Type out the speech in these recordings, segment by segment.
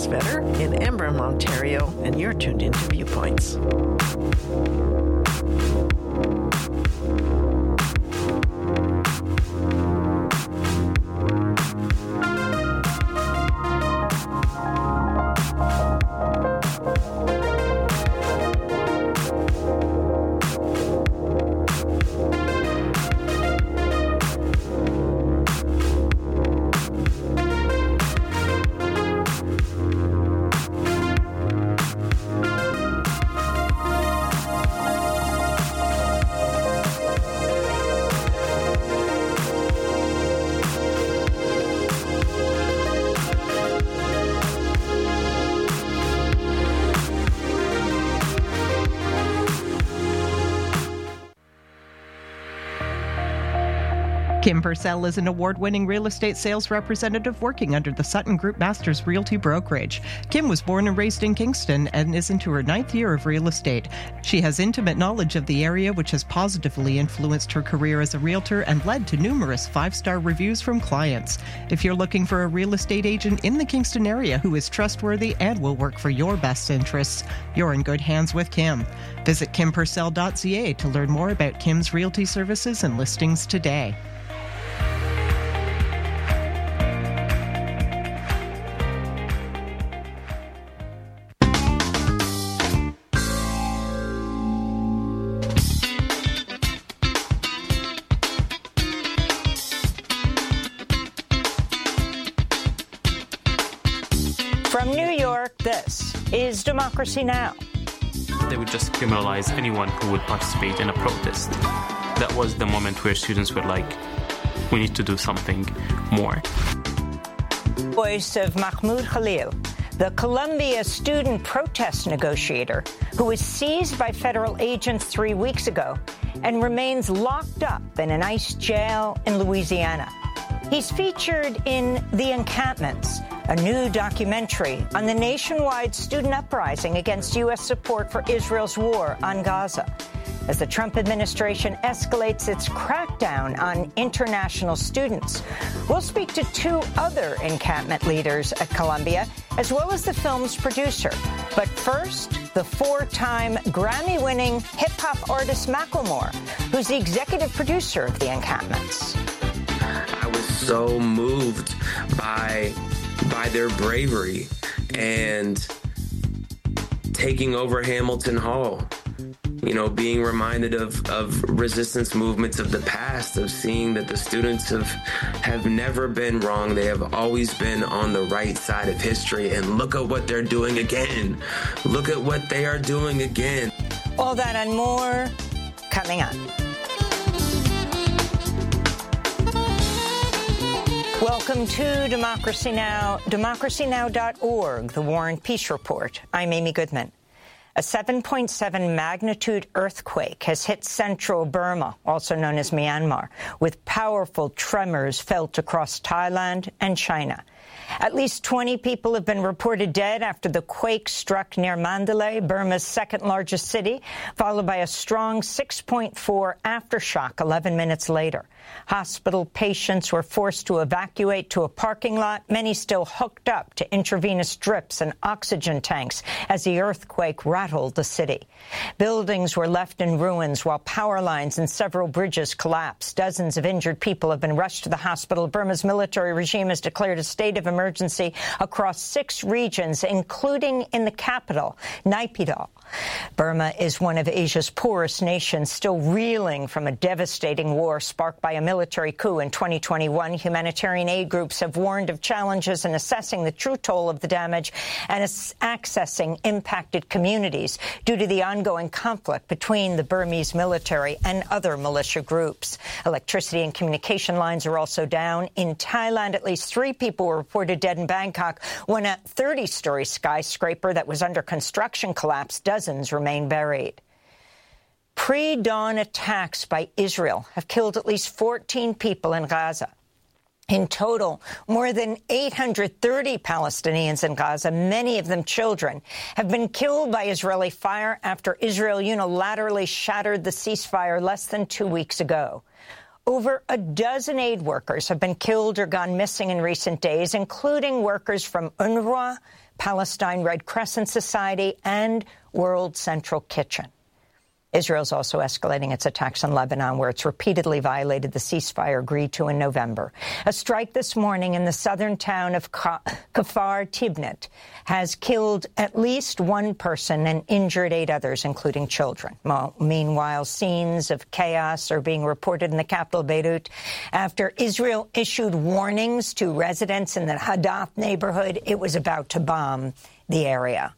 Alice Vetter in Embrun, Ontario, and you're tuned into Viewpoints. Kim Purcell is an award-winning real estate sales representative working under the Sutton Group Masters Realty Brokerage. Kim was born and raised in Kingston and is into her 9th year of real estate. She has intimate knowledge of the area, which has positively influenced her career as a realtor and led to numerous 5-star reviews from clients. If you're looking for a real estate agent in the Kingston area who is trustworthy and will work for your best interests, you're in good hands with Kim. Visit kimpurcell.ca to learn more about Kim's realty services and listings today. From New York, this is Democracy Now! They would just criminalize anyone who would participate in a protest. That was the moment where students were like, we need to do something more. Voice of Mahmoud Khalil, the Columbia student protest negotiator who was seized by federal agents 3 weeks ago and remains locked up in an ICE jail in Louisiana. He's featured in The Encampments, a new documentary on the nationwide student uprising against U.S. support for Israel's war on Gaza. As the Trump administration escalates its crackdown on international students, we'll speak to 2 other encampment leaders at Columbia, as well as the film's producer. But first, the 4-time Grammy-winning hip-hop artist Macklemore, who's the executive producer of The Encampments. I was so moved by their bravery and taking over Hamilton Hall. You know, being reminded of resistance movements of the past, of seeing that the students have never been wrong. They have always been on the right side of history. And look at what they're doing again. Look at what they are doing again. All that and more coming up. Welcome to Democracy Now!, democracynow.org, the War and Peace Report. I'm Amy Goodman. A 7.7 magnitude earthquake has hit central Burma, also known as Myanmar, with powerful tremors felt across Thailand and China. At least 20 people have been reported dead after the quake struck near Mandalay, Burma's second-largest city, followed by a strong 6.4 aftershock 11 minutes later. Hospital patients were forced to evacuate to a parking lot, many still hooked up to intravenous drips and oxygen tanks as the earthquake rattled the city. Buildings were left in ruins while power lines and several bridges collapsed. Dozens of injured people have been rushed to the hospital. Burma's military regime has declared a state of emergency across 6 regions, including in the capital, Naypyidaw. Burma is one of Asia's poorest nations, still reeling from a devastating war sparked by a military coup in 2021. Humanitarian aid groups have warned of challenges in assessing the true toll of the damage and accessing impacted communities due to the ongoing conflict between the Burmese military and other militia groups. Electricity and communication lines are also down. In Thailand, at least 3 people were reported dead in Bangkok when a 30-story skyscraper that was under construction collapsed. Dozens remain buried. Pre-dawn attacks by Israel have killed at least 14 people in Gaza. In total, more than 830 Palestinians in Gaza, many of them children, have been killed by Israeli fire after Israel unilaterally shattered the ceasefire less than 2 weeks ago. Over a dozen aid workers have been killed or gone missing in recent days, including workers from UNRWA, Palestine Red Crescent Society, and World Central Kitchen. Israel's also escalating its attacks on Lebanon, where it's repeatedly violated the ceasefire agreed to in November. A strike this morning in the southern town of Kfar Tibnit has killed at least one person and injured 8 others, including children. Meanwhile, scenes of chaos are being reported in the capital, Beirut, after Israel issued warnings to residents in the Hadath neighborhood it was about to bomb the area.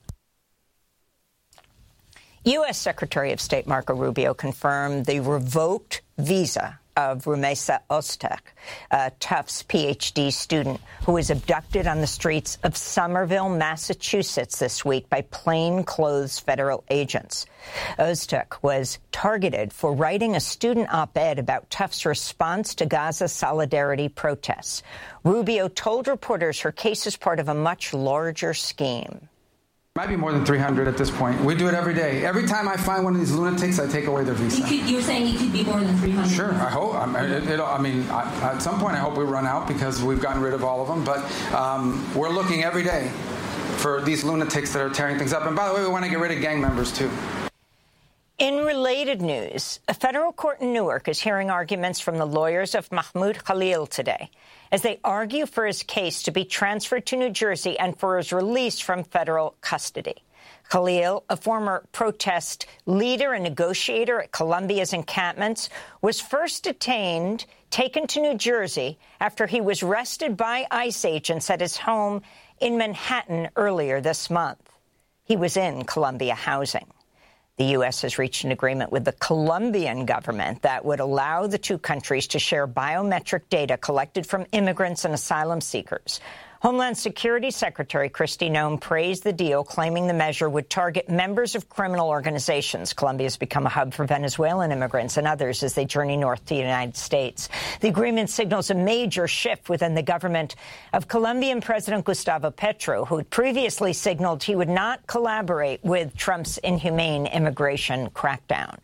U.S. Secretary of State Marco Rubio confirmed the revoked visa of Rumeysa Ozturk, a Tufts Ph.D. student who was abducted on the streets of Somerville, Massachusetts this week by plainclothes federal agents. Ozturk was targeted for writing a student op-ed about Tufts' response to Gaza solidarity protests. Rubio told reporters her case is part of a much larger scheme. Might be more than 300 at this point. We do it every day. Every time I find one of these lunatics, I take away their visa. You're saying it could be more than 300? Sure, I hope. At some point, I hope we run out because we've gotten rid of all of them. But we're looking every day for these lunatics that are tearing things up. And by the way, we want to get rid of gang members, too. In related news, a federal court in Newark is hearing arguments from the lawyers of Mahmoud Khalil today as they argue for his case to be transferred to New Jersey and for his release from federal custody. Khalil, a former protest leader and negotiator at Columbia's encampments, was first detained, taken to New Jersey after he was arrested by ICE agents at his home in Manhattan earlier this month. He was in Columbia housing. The U.S. has reached an agreement with the Colombian government that would allow the two countries to share biometric data collected from immigrants and asylum seekers. Homeland Security Secretary Kristi Noem praised the deal, claiming the measure would target members of criminal organizations. Colombia has become a hub for Venezuelan immigrants and others as they journey north to the United States. The agreement signals a major shift within the government of Colombian President Gustavo Petro, who had previously signaled he would not collaborate with Trump's inhumane immigration crackdown.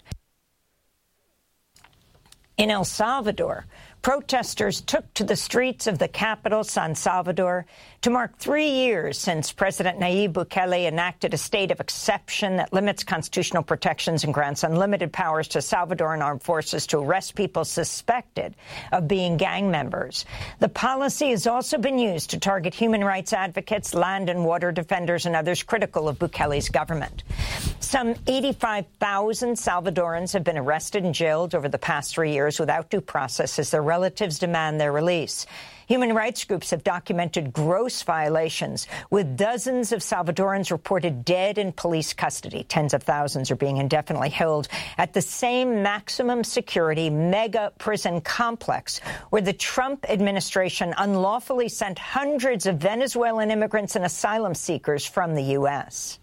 In El Salvador, protesters took to the streets of the capital, San Salvador, to mark 3 years since President Nayib Bukele enacted a state of exception that limits constitutional protections and grants unlimited powers to Salvadoran armed forces to arrest people suspected of being gang members. The policy has also been used to target human rights advocates, land and water defenders, and others critical of Bukele's government. Some 85,000 Salvadorans have been arrested and jailed over the past 3 years without due process as their relatives demand their release. Human rights groups have documented gross violations, with dozens of Salvadorans reported dead in police custody. Tens of thousands are being indefinitely held at the same maximum security mega prison complex where the Trump administration unlawfully sent hundreds of Venezuelan immigrants and asylum seekers from the U.S.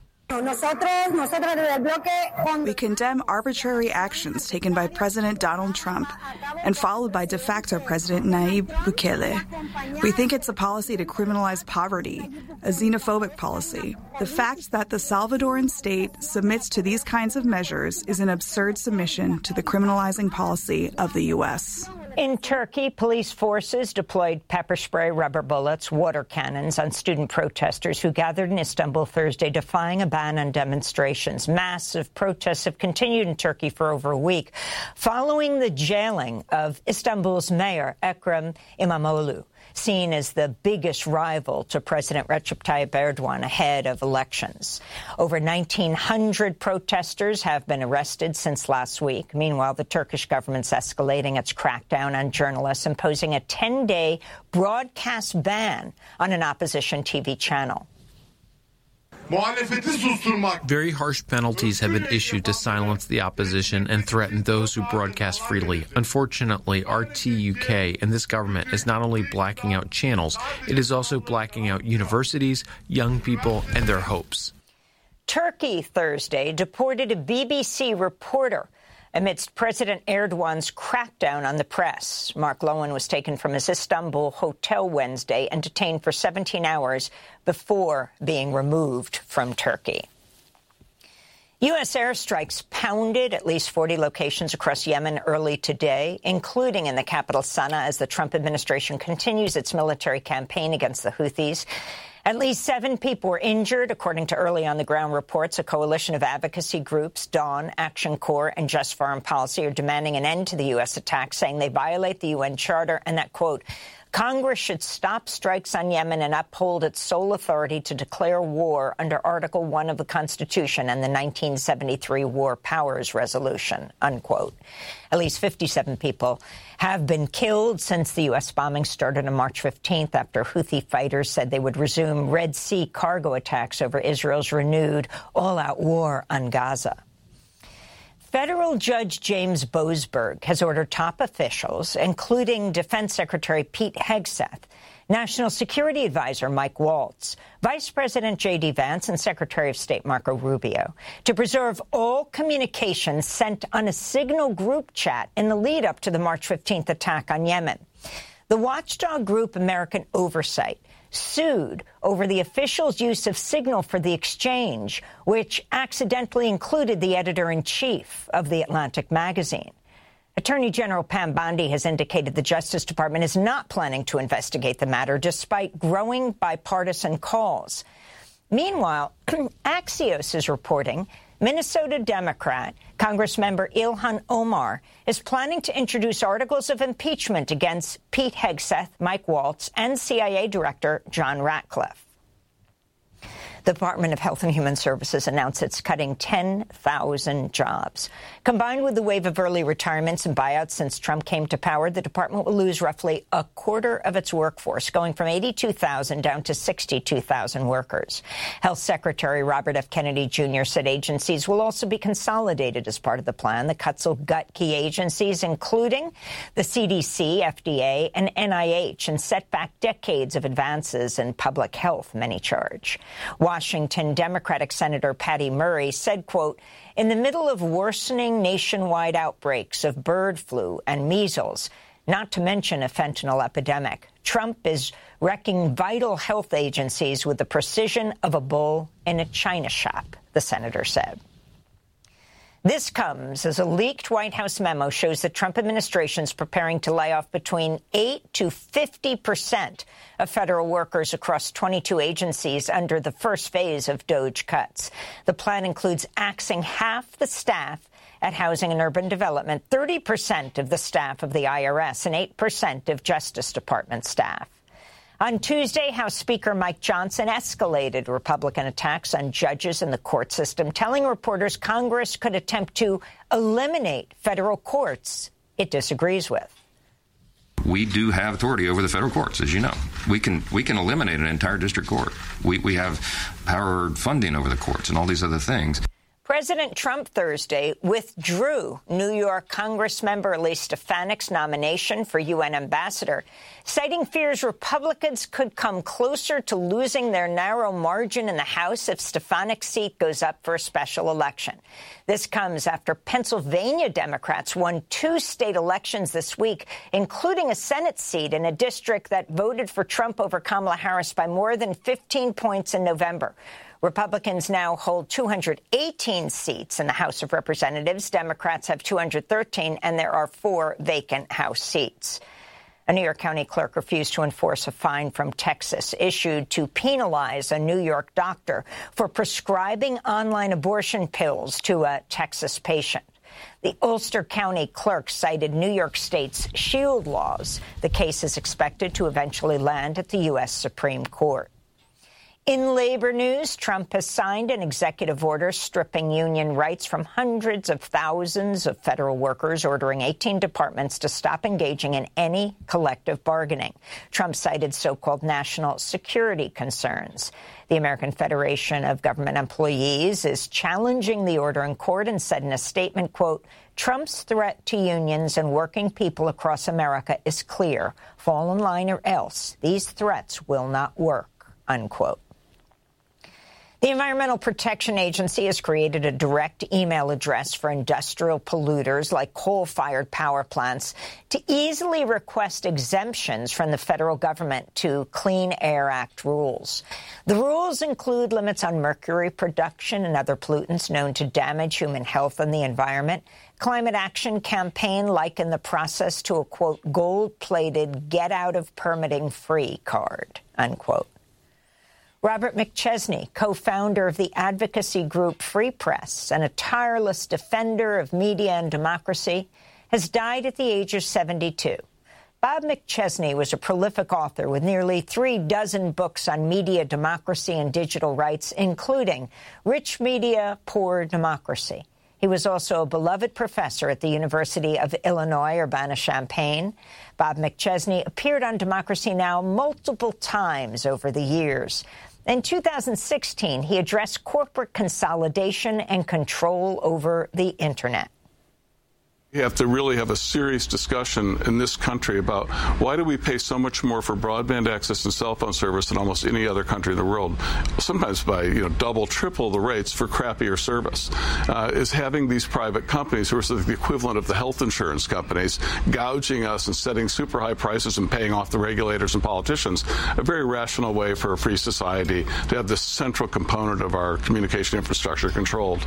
We condemn arbitrary actions taken by President Donald Trump and followed by de facto President Nayib Bukele. We think it's a policy to criminalize poverty, a xenophobic policy. The fact that the Salvadoran state submits to these kinds of measures is an absurd submission to the criminalizing policy of the U.S. In Turkey, police forces deployed pepper spray, rubber bullets, water cannons on student protesters who gathered in Istanbul Thursday defying a ban on demonstrations. Massive protests have continued in Turkey for over a week following the jailing of Istanbul's mayor, Ekrem İmamoğlu, seen as the biggest rival to President Recep Tayyip Erdogan ahead of elections. Over 1,900 protesters have been arrested since last week. Meanwhile, the Turkish government's escalating its crackdown on journalists, imposing a 10-day broadcast ban on an opposition TV channel. Very harsh penalties have been issued to silence the opposition and threaten those who broadcast freely. Unfortunately, RT UK and this government is not only blacking out channels, it is also blacking out universities, young people, and their hopes. Turkey Thursday deported a BBC reporter amidst President Erdogan's crackdown on the press. Mark Lowen was taken from his Istanbul hotel Wednesday and detained for 17 hours before being removed from Turkey. U.S. airstrikes pounded at least 40 locations across Yemen early today, including in the capital Sana'a, as the Trump administration continues its military campaign against the Houthis. At least 7 people were injured, according to early on-the-ground reports. A coalition of advocacy groups, Dawn, Action Corps, and Just Foreign Policy, are demanding an end to the U.S. attacks, saying they violate the UN Charter and that, quote, Congress should stop strikes on Yemen and uphold its sole authority to declare war under Article 1 of the Constitution and the 1973 War Powers Resolution, unquote. At least 57 people have been killed since the U.S. bombing started on March 15th after Houthi fighters said they would resume Red Sea cargo attacks over Israel's renewed all-out war on Gaza. Federal Judge James Boasberg has ordered top officials, including Defense Secretary Pete Hegseth, National Security Advisor Mike Waltz, Vice President J.D. Vance, and Secretary of State Marco Rubio, to preserve all communications sent on a Signal group chat in the lead-up to the March 15th attack on Yemen. The watchdog group American Oversight sued over the officials' use of Signal for the exchange, which accidentally included the editor-in-chief of The Atlantic magazine. Attorney General Pam Bondi has indicated the Justice Department is not planning to investigate the matter, despite growing bipartisan calls. Meanwhile, Axios is reporting Minnesota Democrat Congressmember Ilhan Omar is planning to introduce articles of impeachment against Pete Hegseth, Mike Waltz, and CIA Director John Ratcliffe. The Department of Health and Human Services announced it's cutting 10,000 jobs. Combined with the wave of early retirements and buyouts since Trump came to power, the department will lose roughly a quarter of its workforce, going from 82,000 down to 62,000 workers. Health Secretary Robert F. Kennedy Jr. said agencies will also be consolidated as part of the plan. The cuts will gut key agencies, including the CDC, FDA, and NIH, and set back decades of advances in public health, many charge. Washington Democratic Senator Patty Murray said, quote, in the middle of worsening nationwide outbreaks of bird flu and measles, not to mention a fentanyl epidemic, Trump is wrecking vital health agencies with the precision of a bull in a china shop, the senator said. This comes as a leaked White House memo shows the Trump administration is preparing to lay off between 8 to 50% of federal workers across 22 agencies under the first phase of DOGE cuts. The plan includes axing half the staff at Housing and Urban Development, 30% of the staff of the IRS, and 8% of Justice Department staff. On Tuesday, House Speaker Mike Johnson escalated Republican attacks on judges in the court system, telling reporters Congress could attempt to eliminate federal courts it disagrees with. We do have authority over the federal courts, as you know. We can eliminate an entire district court. We have power funding over the courts and all these other things. President Trump Thursday withdrew New York Congressmember Elise Stefanik's nomination for UN ambassador, citing fears Republicans could come closer to losing their narrow margin in the House if Stefanik's seat goes up for a special election. This comes after Pennsylvania Democrats won 2 state elections this week, including a Senate seat in a district that voted for Trump over Kamala Harris by more than 15 points in November. Republicans now hold 218 seats in the House of Representatives. Democrats have 213, and there are 4 vacant House seats. A New York County clerk refused to enforce a fine from Texas issued to penalize a New York doctor for prescribing online abortion pills to a Texas patient. The Ulster County clerk cited New York State's shield laws. The case is expected to eventually land at the U.S. Supreme Court. In labor news, Trump has signed an executive order stripping union rights from hundreds of thousands of federal workers, ordering 18 departments to stop engaging in any collective bargaining. Trump cited so-called national security concerns. The American Federation of Government Employees is challenging the order in court and said in a statement, quote, Trump's threat to unions and working people across America is clear. Fall in line or else. These threats will not work, unquote. The Environmental Protection Agency has created a direct email address for industrial polluters like coal-fired power plants to easily request exemptions from the federal government to Clean Air Act rules. The rules include limits on mercury production and other pollutants known to damage human health and the environment. Climate Action Campaign likened the process to a, quote, gold-plated get-out-of-permitting-free card, unquote. Robert McChesney, co-founder of the advocacy group Free Press and a tireless defender of media and democracy, has died at the age of 72. Bob McChesney was a prolific author with nearly 36 books on media, democracy, and digital rights, including Rich Media, Poor Democracy. He was also a beloved professor at the University of Illinois, Urbana-Champaign. Bob McChesney appeared on Democracy Now! Multiple times over the years. In 2016, he addressed corporate consolidation and control over the Internet. We have to really have a serious discussion in this country about why do we pay so much more for broadband access and cell phone service than almost any other country in the world, sometimes by double, triple the rates for crappier service. Is having these private companies who are sort of the equivalent of the health insurance companies gouging us and setting super high prices and paying off the regulators and politicians a very rational way for a free society to have this central component of our communication infrastructure controlled.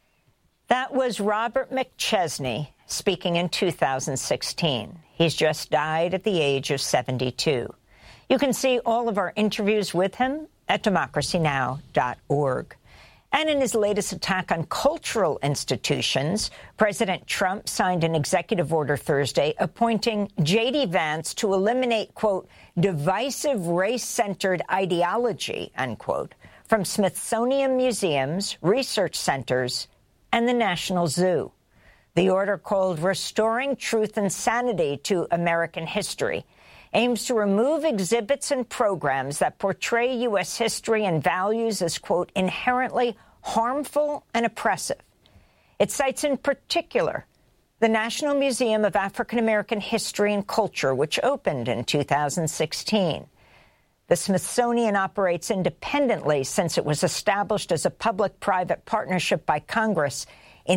That was Robert McChesney speaking in 2016. He's just died at the age of 72. You can see all of our interviews with him at democracynow.org. And in his latest attack on cultural institutions, President Trump signed an executive order Thursday appointing J.D. Vance to eliminate, quote, divisive race-centered ideology, unquote, from Smithsonian museums, research centers, and the National Zoo. The order, called Restoring Truth and Sanity to American History, aims to remove exhibits and programs that portray U.S. history and values as, quote, inherently harmful and oppressive. It cites in particular the National Museum of African American History and Culture, which opened in 2016. The Smithsonian operates independently since it was established as a public-private partnership by Congress in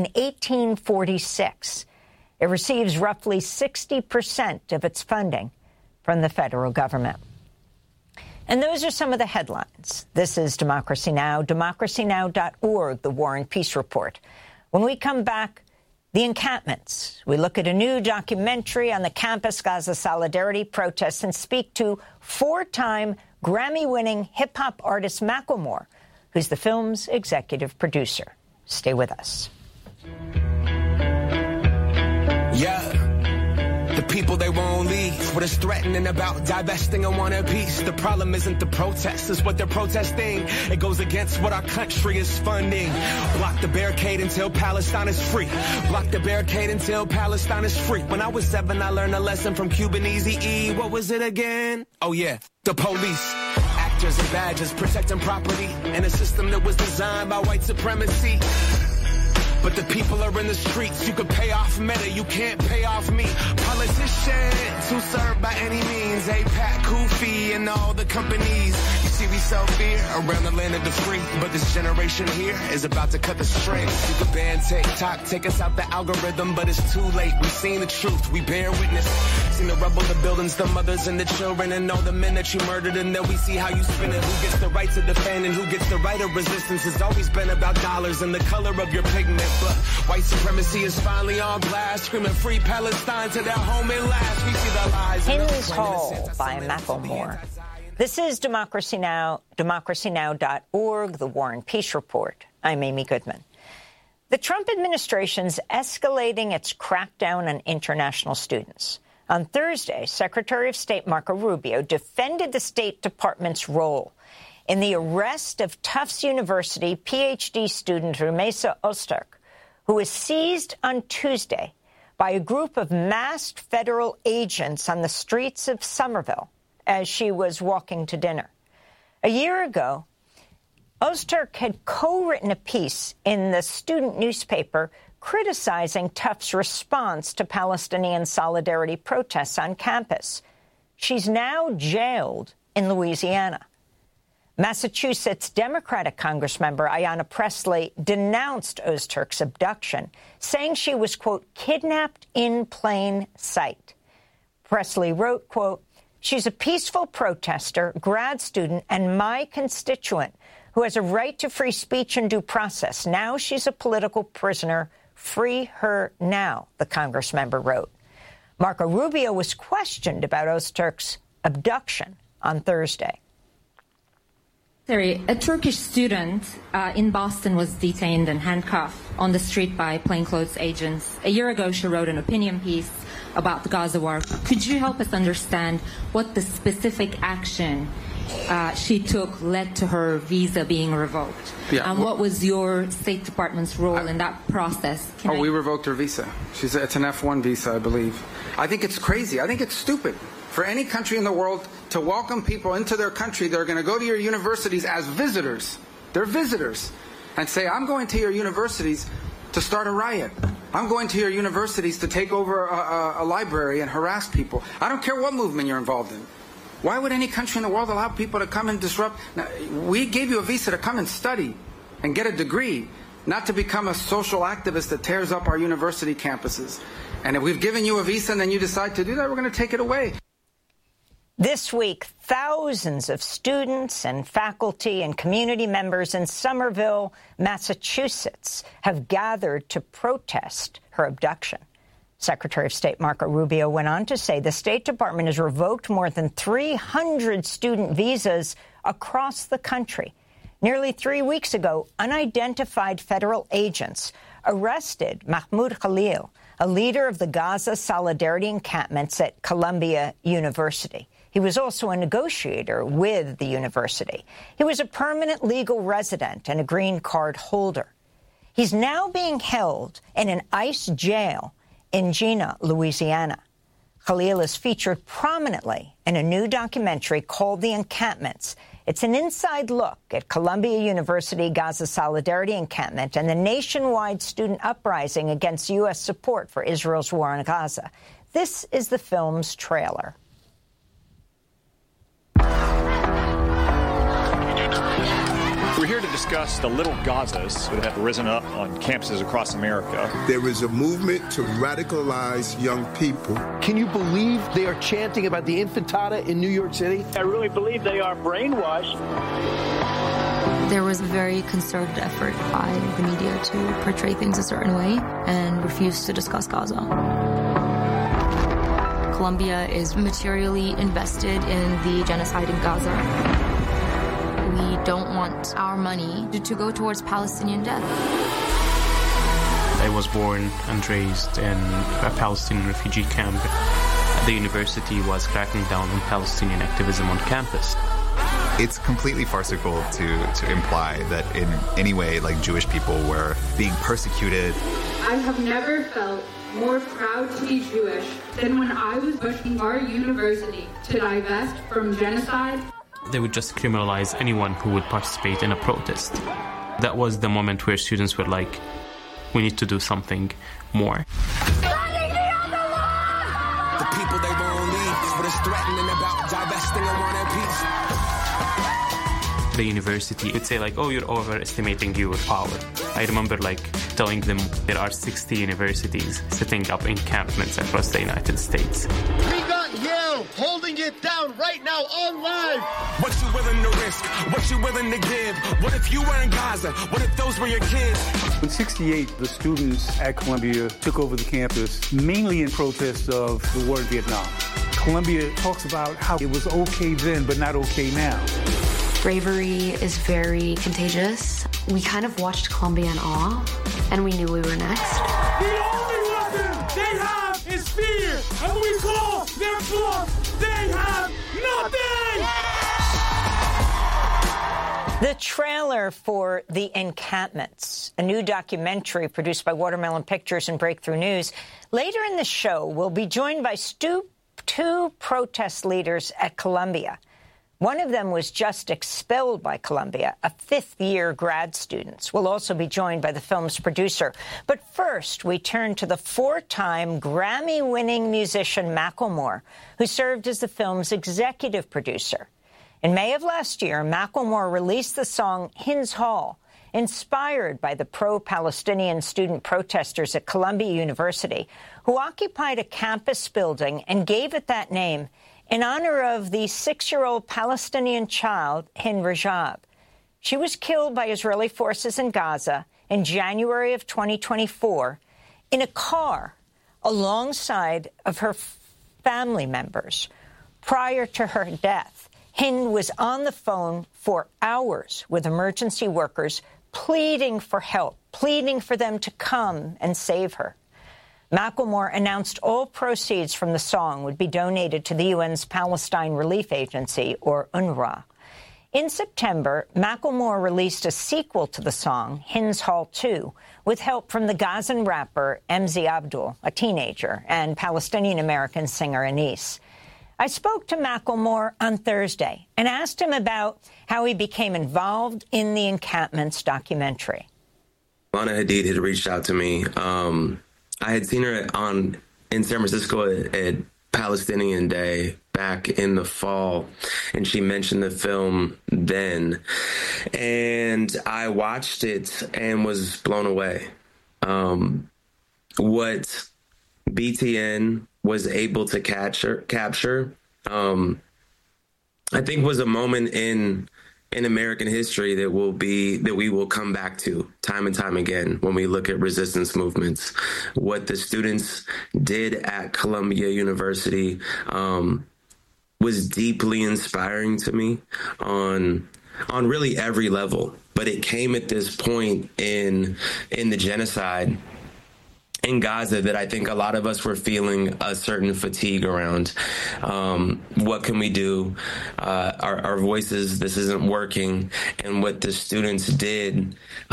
1846. It receives roughly 60% of its funding from the federal government. And those are some of the headlines. This is Democracy Now!, democracynow.org, the War and Peace Report. When we come back, the encampments. We look at a new documentary on the Campus Gaza Solidarity protests and speak to four-time Grammy-winning hip-hop artist Macklemore, who's the film's executive producer. Stay with us. Yeah, the people, they won't leave. What is threatening about divesting and want a piece? The problem isn't the protest, it's what they're protesting. It goes against what our country is funding. Block the barricade until Palestine is free. Block the barricade until Palestine is free. When I was 7, I learned a lesson from Cuban Eazy-E. What was it again? Oh yeah, the police. Actors and badges protecting property in a system that was designed by white supremacy. But the people are in the streets. You can pay off Meta, you can't pay off me. Politicians who serve by any means. APAC, Kufi, and all the companies. You see, we sell fear around the land of the free. But this generation here is about to cut the strings. You can ban TikTok, take us out the algorithm, but it's too late. We've seen the truth, we bear witness. Seen the rubble, the buildings, the mothers, and the children, and all the men that you murdered. And then we see how you spin it. Who gets the right to defend and who gets the right of resistance? It's always been about dollars and the color of your pigment. But white supremacy is finally on blast, screaming free Palestine to their home at last. We see the lies. Hymns Hall by Macklemore. This is Democracy Now!, democracynow.org, the War and Peace Report. I'm Amy Goodman. The Trump administration's escalating its crackdown on international students. On Thursday, Secretary of State Marco Rubio defended the State Department's role in the arrest of Tufts University PhD student Rumeysa Ozturk, who was seized on Tuesday by a group of masked federal agents on the streets of Somerville as she was walking to dinner. A year ago, Ozturk had co-written a piece in the student newspaper criticizing Tufts' response to Palestinian solidarity protests on campus. She's now jailed in Louisiana. Massachusetts Democratic Congressmember Ayanna Pressley denounced Ozturk's abduction, saying she was, quote, kidnapped in plain sight. Pressley wrote, quote, she's a peaceful protester, grad student, and my constituent who has a right to free speech and due process. Now she's a political prisoner. Free her now, the Congressmember wrote. Marco Rubio was questioned about Ozturk's abduction on Thursday. A Turkish student in Boston was detained and handcuffed on the street by plainclothes agents. A year ago, she wrote an opinion piece about the Gaza war. Could you help us understand what the specific action she took led to her visa being revoked? Yeah, and what was your State Department's role in that process? We revoked her visa. It's an F1 visa, I believe. I think it's crazy. I think it's stupid for any country in the world to welcome people into their country that are going to go to your universities as visitors. They're visitors. And say, I'm going to your universities to start a riot. I'm going to your universities to take over a library and harass people. I don't care what movement you're involved in. Why would any country in the world allow people to come and disrupt? Now, we gave you a visa to come and study and get a degree, not to become a social activist that tears up our university campuses. And if we've given you a visa and then you decide to do that, we're going to take it away. This week, thousands of students and faculty and community members in Somerville, Massachusetts, have gathered to protest her abduction. Secretary of State Marco Rubio went on to say the State Department has revoked more than 300 student visas across the country. Nearly 3 weeks ago, unidentified federal agents arrested Mahmoud Khalil, a leader of the Gaza Solidarity encampments at Columbia University. He was also a negotiator with the university. He was a permanent legal resident and a green card holder. He's now being held in an ICE jail in Jena, Louisiana. Khalil is featured prominently in a new documentary called The Encampments. It's an inside look at Columbia University Gaza Solidarity encampment and the nationwide student uprising against U.S. support for Israel's war on Gaza. This is the film's trailer. We're here to discuss the little Gazas that have risen up on campuses across America. There is a movement to radicalize young people. Can you believe they are chanting about the Intifada in New York City? I really believe they are brainwashed. There was a very concerted effort by the media to portray things a certain way and refuse to discuss Gaza. Columbia is materially invested in the genocide in Gaza. We don't want our money to go towards Palestinian death. I was born and raised in a Palestinian refugee camp. The university was cracking down on Palestinian activism on campus. It's completely farcical to imply that in any way, like, Jewish people were being persecuted. I have never felt more proud to be Jewish than when I was pushing our university to divest from genocide. They would just criminalize anyone who would participate in a protest. That was the moment where students were like, we need to do something more. The people they won't leave, what is threatening about divesting and wanting peace. The university would say like, oh, you're overestimating your power. I remember like telling them there are 60 universities setting up encampments across the United States. We got Yale holding it down right now on live. What you willing to risk? What you willing to give? What if you were in Gaza? What if those were your kids? In '68, the students at Columbia took over the campus, mainly in protest of the war in Vietnam. Columbia talks about how it was okay then, but not okay now. Bravery is very contagious. We kind of watched Columbia in awe, and we knew we were next. The only weapon they have is fear, and when we call their bluff, they have nothing! The trailer for The Encampments, a new documentary produced by Watermelon Pictures and Breakthrough News. Later in the show, we'll be joined by two protest leaders at Columbia. One of them was just expelled by Columbia, a fifth-year grad student. We'll also be joined by the film's producer. But first, we turn to the four-time Grammy-winning musician Macklemore, who served as the film's executive producer. In May of last year, Macklemore released the song Hins Hall, inspired by the pro-Palestinian student protesters at Columbia University, who occupied a campus building and gave it that name in honor of the 6-year-old Palestinian child, Hind Rajab. She was killed by Israeli forces in Gaza in January of 2024 in a car alongside of her family members. Prior to her death, Hind was on the phone for hours with emergency workers, pleading for help, pleading for them to come and save her. Macklemore announced all proceeds from the song would be donated to the UN's Palestine Relief Agency, or UNRWA. In September, Macklemore released a sequel to the song, Hins Hall 2, with help from the Gazan rapper Emzi Abdul, a teenager, and Palestinian-American singer Anis. I spoke to Macklemore on Thursday and asked him about how he became involved in the Encampments documentary. Lana Hadid had reached out to me. I had seen her in San Francisco at Palestinian Day back in the fall, and she mentioned the film then. And I watched it and was blown away. What BTN was able to capture, I think was a moment in American history that we will come back to time and time again when we look at resistance movements. What the students did at Columbia University was deeply inspiring to me on really every level. But it came at this point in the genocide in Gaza that I think a lot of us were feeling a certain fatigue around. What can we do? Our voices, this isn't working. And what the students did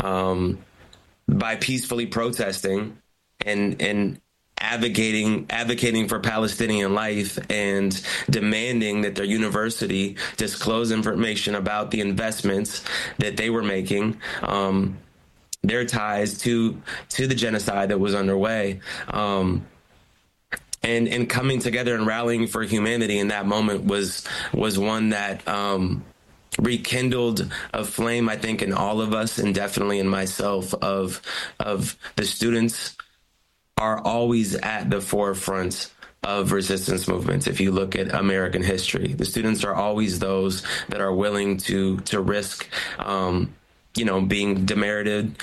by peacefully protesting and advocating for Palestinian life and demanding that their university disclose information about the investments that they were making, their ties to the genocide that was underway, and coming together and rallying for humanity in that moment was one that rekindled a flame, I think, in all of us, and definitely in myself, of the students are always at the forefront of resistance movements. If you look at American history, the students are always those that are willing to risk being demerited,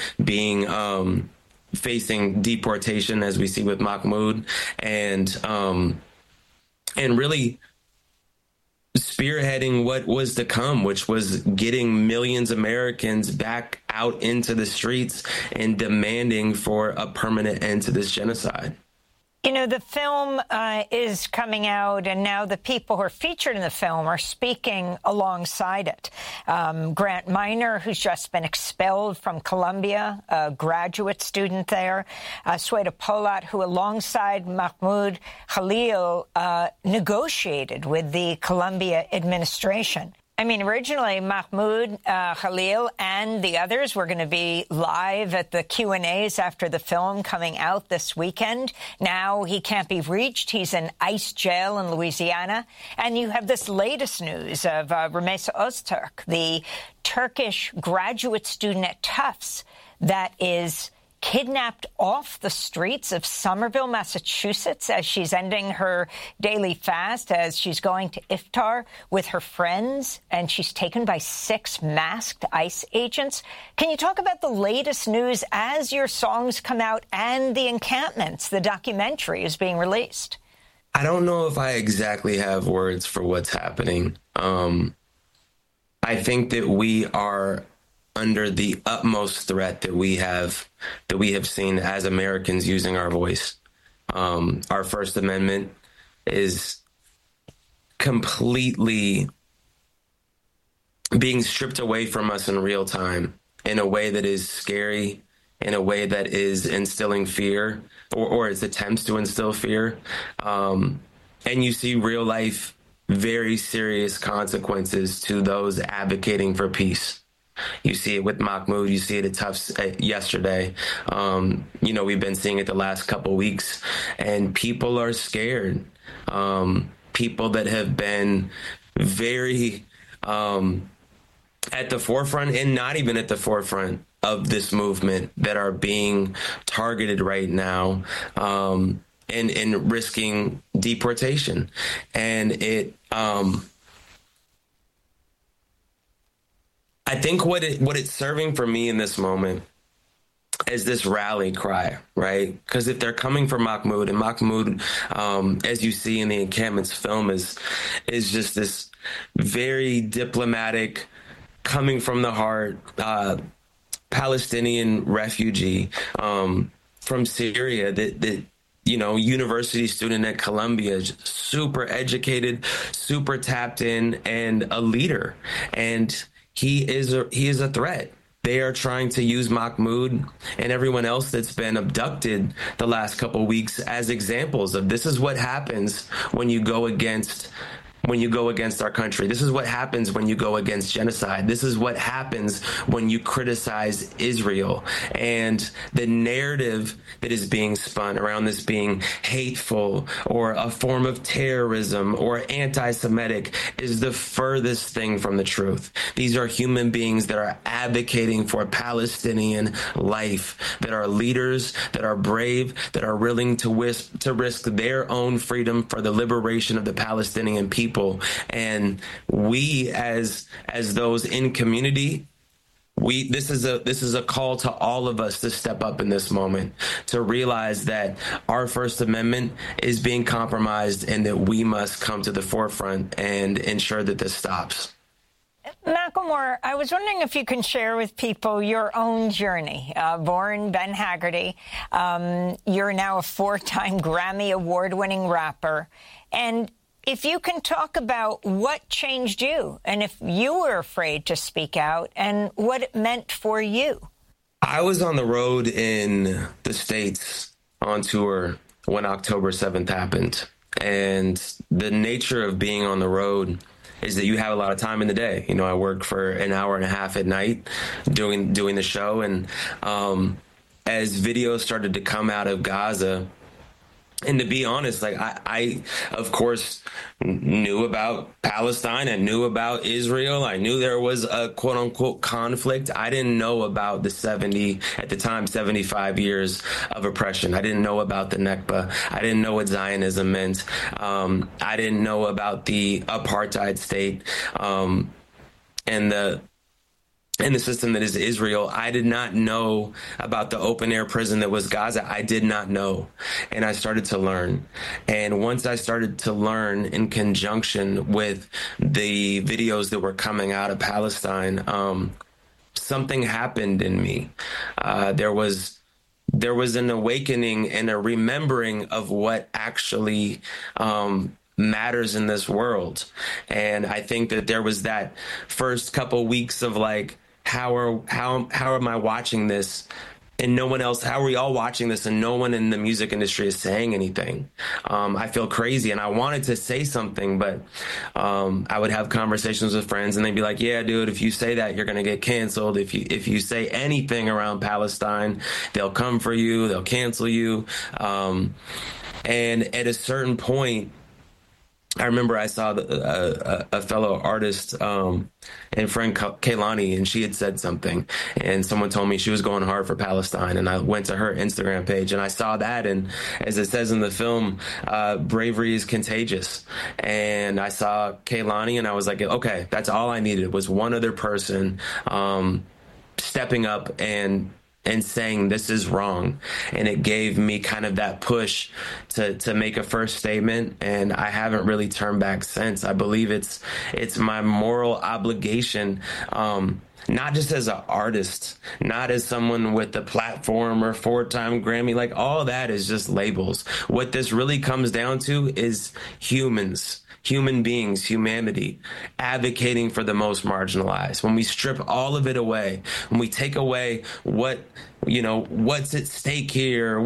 facing deportation, as we see with Mahmoud, and really spearheading what was to come, which was getting millions of Americans back out into the streets and demanding for a permanent end to this genocide. You know, the film is coming out, and now the people who are featured in the film are speaking alongside it. Grant Minor, who's just been expelled from Columbia, a graduate student there. Sweta Polat, who alongside Mahmoud Khalil negotiated with the Columbia administration. I mean, originally, Mahmoud Khalil and the others were going to be live at the Q&As after the film coming out this weekend. Now he can't be reached. He's in ICE jail in Louisiana. And you have this latest news of Rumeysa Öztürk, the Turkish graduate student at Tufts that is kidnapped off the streets of Somerville, Massachusetts, as she's ending her daily fast, as she's going to iftar with her friends, and she's taken by 6 masked ICE agents. Can you talk about the latest news as your songs come out and the Encampments, the documentary, is being released? I don't know if I exactly have words for what's happening. I think that we are under the utmost threat that we have seen as Americans using our voice. Our First Amendment is completely being stripped away from us in real time in a way that is scary, in a way that is instilling fear, or its attempts to instill fear. And you see real life, very serious consequences to those advocating for peace. You see it with Mahmoud. You see it at Tufts yesterday. We've been seeing it the last couple weeks, and people are scared. People that have been very at the forefront and not even at the forefront of this movement that are being targeted right now, and risking deportation. And I think what it's serving for me in this moment is this rally cry, right? Because if they're coming for Mahmoud, and Mahmoud, as you see in the Encampments film, is just this very diplomatic, coming from the heart, Palestinian refugee from Syria that university student at Columbia, super educated, super tapped in, and a leader. And he is a threat. They are trying to use Mahmoud and everyone else that's been abducted the last couple of weeks as examples of this is what happens when you go against our country. This is what happens when you go against genocide. This is what happens when you criticize Israel. And the narrative that is being spun around this being hateful or a form of terrorism or anti-Semitic is the furthest thing from the truth. These are human beings that are advocating for Palestinian life, that are leaders, that are brave, that are willing to risk their own freedom for the liberation of the Palestinian people. And we, as those in community, this is a call to all of us to step up in this moment, to realize that our First Amendment is being compromised and that we must come to the forefront and ensure that this stops. Macklemore, I was wondering if you can share with people your own journey. Born Ben Haggerty, you're now a 4-time Grammy Award-winning rapper. And if you can talk about what changed you and if you were afraid to speak out and what it meant for you. I was on the road in the States on tour when October 7th happened. And the nature of being on the road is that you have a lot of time in the day. I work for an hour and a half at night doing the show. And as videos started to come out of Gaza, and to be honest, I of course knew about Palestine. I knew about Israel. I knew there was a quote unquote conflict. I didn't know about the 75 years of oppression. I didn't know about the Nakba. I didn't know what Zionism meant. I didn't know about the apartheid state, and the system that is Israel. I did not know about the open air prison that was Gaza. I did not know. And I started to learn. And once I started to learn in conjunction with the videos that were coming out of Palestine, something happened in me. There was an awakening and a remembering of what actually matters in this world. And I think that there was that first couple weeks of how am I watching this and no one else, how are we all watching this and no one in the music industry is saying anything? I feel crazy and I wanted to say something, but I would have conversations with friends and they'd be like, yeah, dude, if you say that, you're going to get canceled. If you say anything around Palestine, they'll come for you, they'll cancel you. And at a certain point, I remember I saw a fellow artist and friend, Kehlani, and she had said something, and someone told me she was going hard for Palestine, and I went to her Instagram page, and I saw that, and as it says in the film, bravery is contagious, and I saw Kehlani, and I was like, okay, that's all I needed was one other person stepping up and saying this is wrong. And it gave me kind of that push to make a first statement. And I haven't really turned back since. I believe it's my moral obligation, not just as an artist, not as someone with a platform or 4-time Grammy, all that is just labels. What this really comes down to is human beings, humanity, advocating for the most marginalized. When we strip all of it away, when we take away what's at stake here, what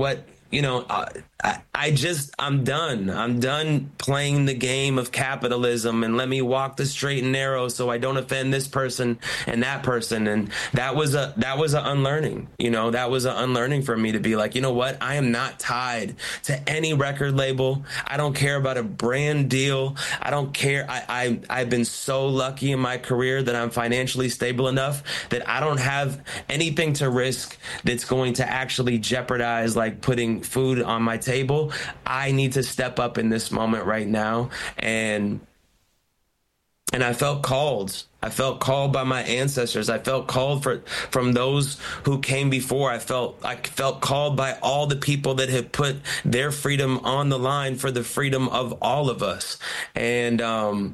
I'm done. I'm done playing the game of capitalism and let me walk the straight and narrow so I don't offend this person and that person. And that was an unlearning, that was an unlearning for me to be like, you know what? I am not tied to any record label. I don't care about a brand deal. I don't care. I've been so lucky in my career that I'm financially stable enough that I don't have anything to risk that's going to actually jeopardize like putting food on my table. I need to step up in this moment right now. And I felt called. I felt called by my ancestors. I felt called from those who came before. I felt called by all the people that have put their freedom on the line for the freedom of all of us. And I'm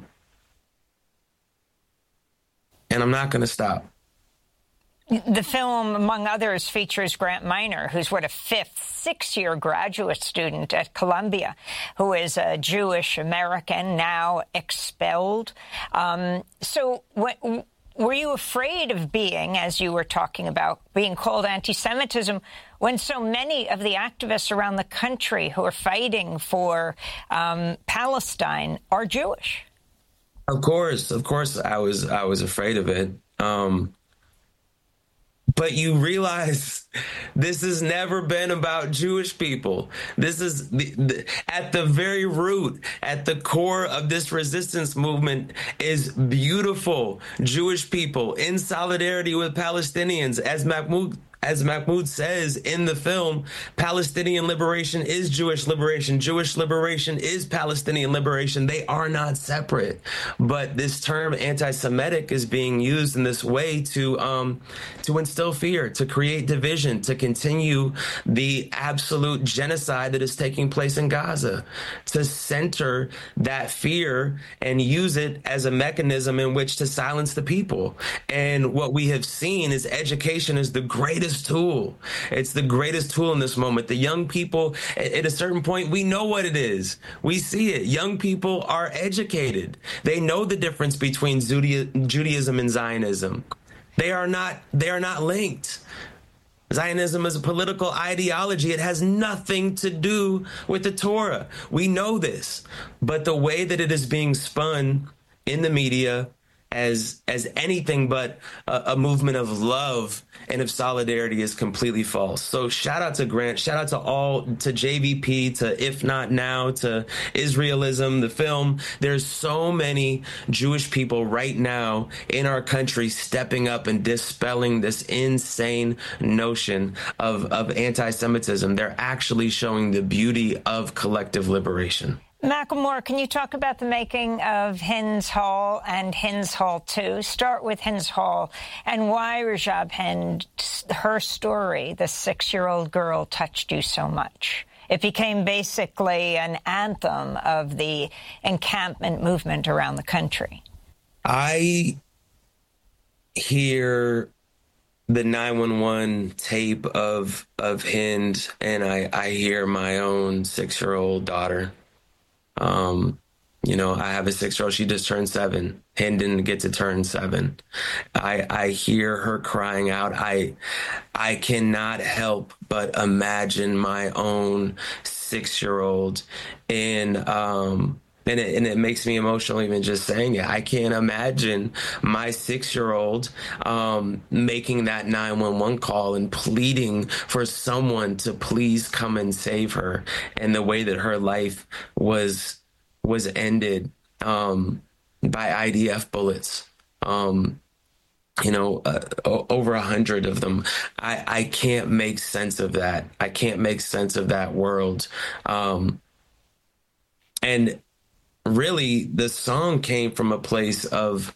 not going to stop. The film, among others, features Grant Minor, who's a sixth-year graduate student at Columbia, who is a Jewish American, now expelled. So were you afraid of being, as you were talking about, being called anti-Semitism when so many of the activists around the country who are fighting for Palestine are Jewish? Of course, I was afraid of it. But you realize this has never been about Jewish people. This is at the very root, at the core of this resistance movement is beautiful Jewish people in solidarity with Palestinians. As Mahmoud says in the film, Palestinian liberation is Jewish liberation. Jewish liberation is Palestinian liberation. They are not separate. But this term anti-Semitic is being used in this way to instill fear, to create division, to continue the absolute genocide that is taking place in Gaza, to center that fear and use it as a mechanism in which to silence the people. And what we have seen is education is the greatest tool. It's the greatest tool in this moment. The young people, at a certain point, we know what it is. We see it. Young people are educated. They know the difference between Judaism and Zionism. They are not linked. Zionism is a political ideology. It has nothing to do with the Torah. We know this. But the way that it is being spun in the media as anything but a movement of love and of solidarity is completely false. So shout out to Grant, shout out to JVP, to If Not Now, to Israelism, the film. There's so many Jewish people right now in our country stepping up and dispelling this insane notion of anti-Semitism. They're actually showing the beauty of collective liberation. Macklemore, can you talk about the making of Hind's Hall and Hind's Hall 2? Start with Hind's Hall and why Rajab Hind, her story, the 6-year-old girl, touched you so much. It became basically an anthem of the encampment movement around the country. I hear the 911 tape of Hind, and I hear my own 6-year-old daughter. I have a 6-year-old. She just turned 7. Hind didn't get to turn 7. I hear her crying out. I cannot help but imagine my own 6-year-old and it makes me emotional even just saying it. I can't imagine my 6-year-old making that 911 call and pleading for someone to please come and save her, and the way that her life was ended by IDF bullets. Over 100 of them. I can't make sense of that. I can't make sense of that world. And really, the song came from a place of,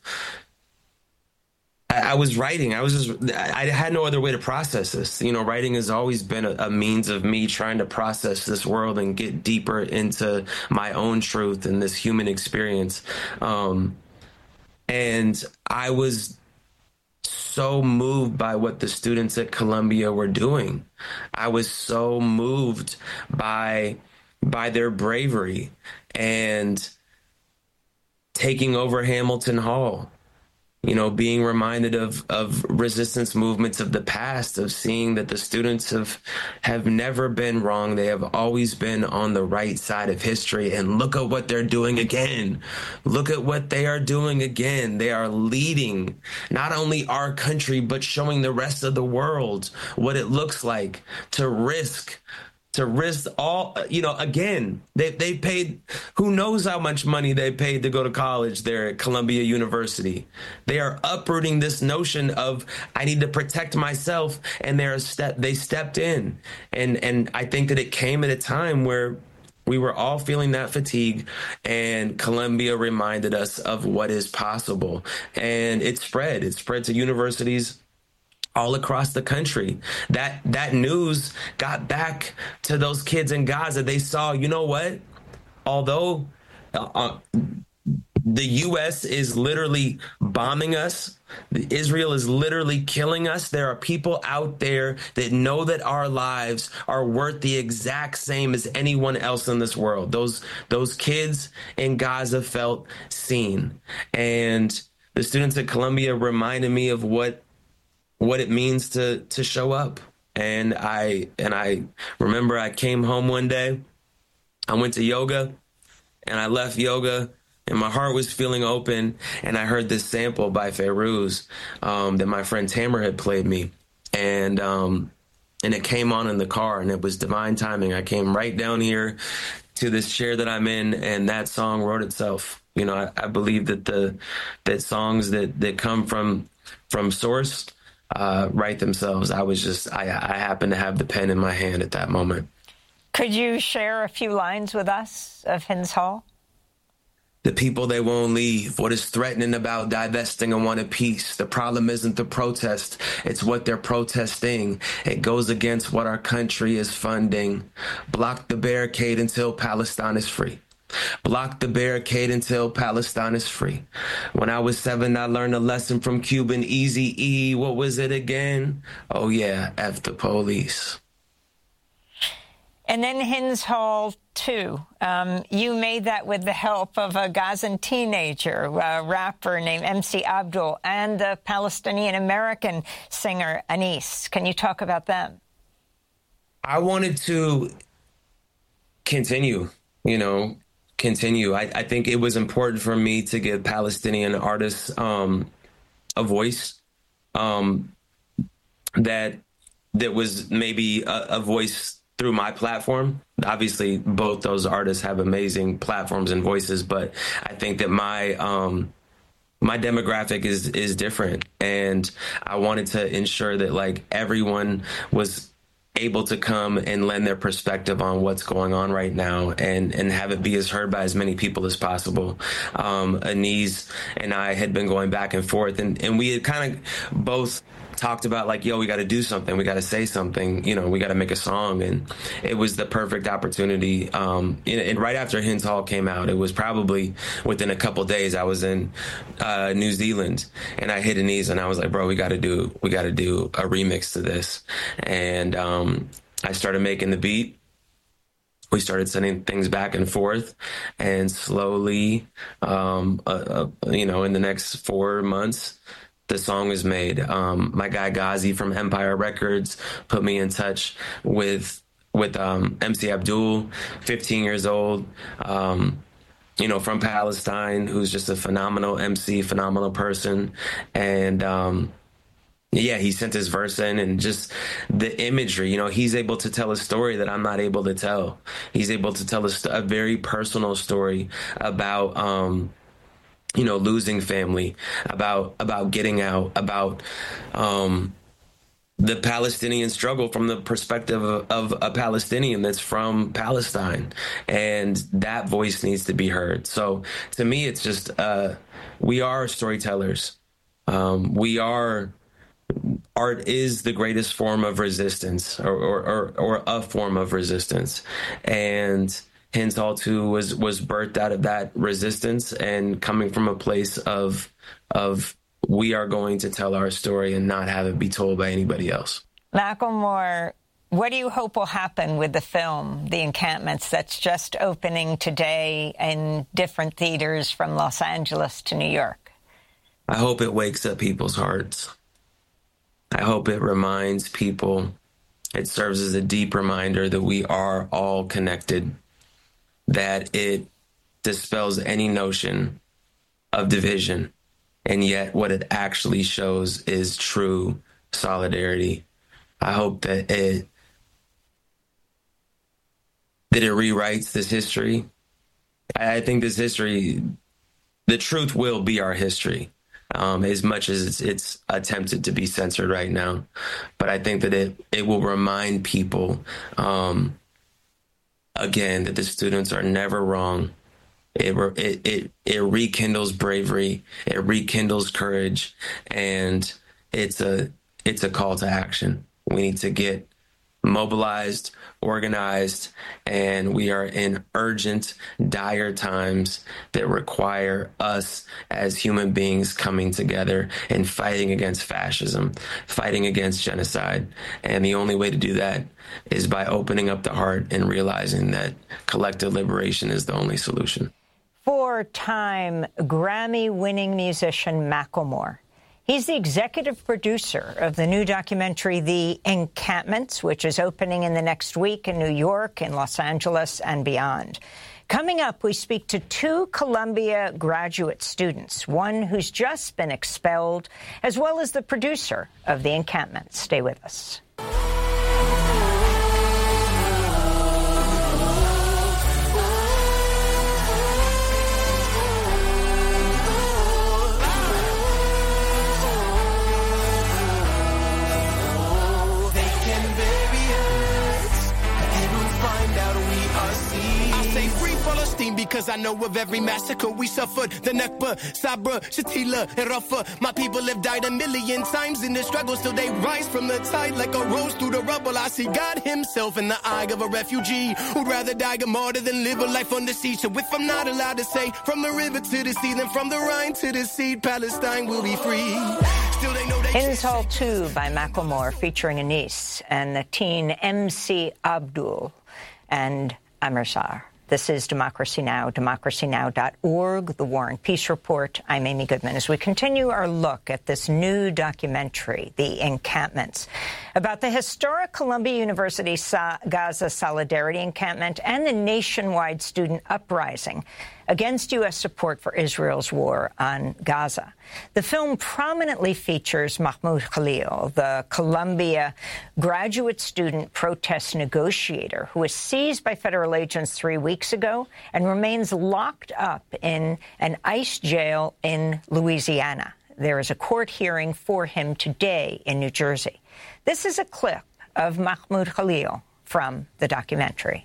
I was writing. I had no other way to process this. Writing has always been a means of me trying to process this world and get deeper into my own truth and this human experience. And I was so moved by what the students at Columbia were doing. I was so moved by their bravery and taking over Hamilton Hall, being reminded of resistance movements of the past, of seeing that the students have never been wrong. They have always been on the right side of history. And look at what they're doing again. Look at what they are doing again. They are leading not only our country, but showing the rest of the world what it looks like to risk all, again, they paid, who knows how much money they paid to go to college there at Columbia University. They are uprooting this notion of, I need to protect myself, and they stepped in. And I think that it came at a time where we were all feeling that fatigue, and Columbia reminded us of what is possible. And it spread to universities all across the country. That news got back to those kids in Gaza. They saw, you know what? Although the U.S. is literally bombing us, Israel is literally killing us, there are people out there that know that our lives are worth the exact same as anyone else in this world. Those kids in Gaza felt seen. And the students at Columbia reminded me of what it means to show up. And I remember I came home one day, I went to yoga, and I left yoga, and my heart was feeling open, and I heard this sample by Fairuz that my friend Tamer had played me. And it came on in the car, and it was divine timing. I came right down here to this chair that I'm in, and that song wrote itself. I believe that songs that come from source write themselves. I happened to have the pen in my hand at that moment. Could you share a few lines with us of Hins Hall? The people, they won't leave. What is threatening about divesting and want a peace? The problem isn't the protest. It's what they're protesting. It goes against what our country is funding. Block the barricade until Palestine is free. Block the barricade until Palestine is free. When I was 7, I learned a lesson from Cuban Eazy-E. What was it again? Oh, yeah, F the police. And then Hins Hall 2. You made that with the help of a Gazan teenager, a rapper named MC Abdul, and the Palestinian-American singer Anis. Can you talk about them? I wanted to continue. I think it was important for me to give Palestinian artists a voice that was maybe a voice through my platform. Obviously, both those artists have amazing platforms and voices, but I think that my demographic is different, and I wanted to ensure that everyone was able to come and lend their perspective on what's going on right now and have it be heard by as many people as possible. Anis and I had been going back and forth, and we had kind of both talked about we got to do something. We got to say something, we got to make a song. And it was the perfect opportunity. And right after Hins Hall came out, it was probably within a couple days, I was in New Zealand, and I hit Anis and I was like, bro, we got to do a remix to this. And I started making the beat. We started sending things back and forth, and slowly, in the next 4 months, the song was made. My guy Ghazi from Empire Records put me in touch with MC Abdul, 15 years old, from Palestine, who's just a phenomenal MC, phenomenal person. And he sent his verse in, and just the imagery, he's able to tell a story that I'm not able to tell. He's able to tell a very personal story about losing family, about getting out, about the Palestinian struggle from the perspective of a Palestinian that's from Palestine. And that voice needs to be heard. So to me, it's just, we are storytellers. Art is the greatest form of resistance, or a form of resistance. And Hins Hall 2 was birthed out of that resistance, and coming from a place of we are going to tell our story and not have it be told by anybody else. Macklemore, what do you hope will happen with the film, The Encampments, that's just opening today in different theaters from Los Angeles to New York? I hope it wakes up people's hearts. I hope it reminds people, it serves as a deep reminder that we are all connected, that it dispels any notion of division, and yet what it actually shows is true solidarity. I hope that it rewrites this history. I think this history, the truth will be our history, as much as it's attempted to be censored right now. But I think that it will remind people, again, that the students are never wrong. It rekindles bravery, it rekindles courage, and it's a call to action. We need to get mobilized, organized, and we are in urgent, dire times that require us as human beings coming together and fighting against fascism, fighting against genocide. And the only way to do that is by opening up the heart and realizing that collective liberation is the only solution. Four-time Grammy-winning musician Macklemore. He's the executive producer of the new documentary, The Encampments, which is opening in the next week in New York, in Los Angeles, and beyond. Coming up, we speak to two Columbia graduate students, one who's just been expelled, as well as the producer of The Encampments. Stay with us. Because I know of every massacre we suffered. The Nakba, Sabra, Shatila, and Rafah. My people have died 1,000,000 times in the struggle. Still they rise from the tide like a rose through the rubble. I see God himself in the eye of a refugee who'd rather die a martyr than live a life on the siege. So if I'm not allowed to say from the river to the sea, then from the Rhine to the sea, Palestine will be free. Still they know they Insult 2 by Macklemore, featuring Anis and the teen MC Abdul and Amir Sar. This is Democracy Now!, democracynow.org, The War and Peace Report. I'm Amy Goodman. As we continue our look at this new documentary, The Encampments, about the historic Columbia University Gaza Solidarity Encampment and the nationwide student uprising against U.S. support for Israel's war on Gaza. The film prominently features Mahmoud Khalil, the Columbia graduate student protest negotiator who was seized by federal agents 3 weeks ago and remains locked up in an ICE jail in Louisiana. There is a court hearing for him today in New Jersey. This is a clip of Mahmoud Khalil from the documentary.